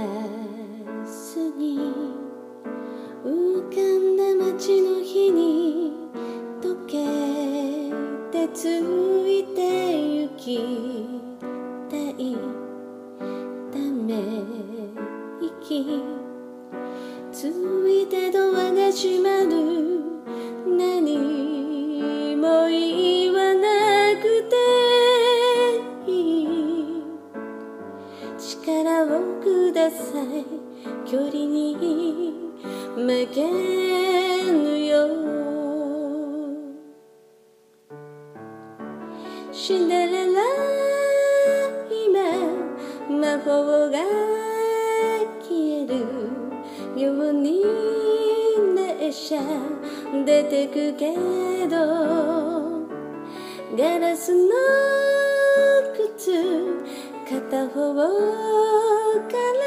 スに浮かんだ街の日に溶けてついてゆきたいため息ついてドアが閉まる何も言わなくていい力をください距離に負けぬよシンデレラ今魔法が消えるように列車出てくけどガラスの靴片方から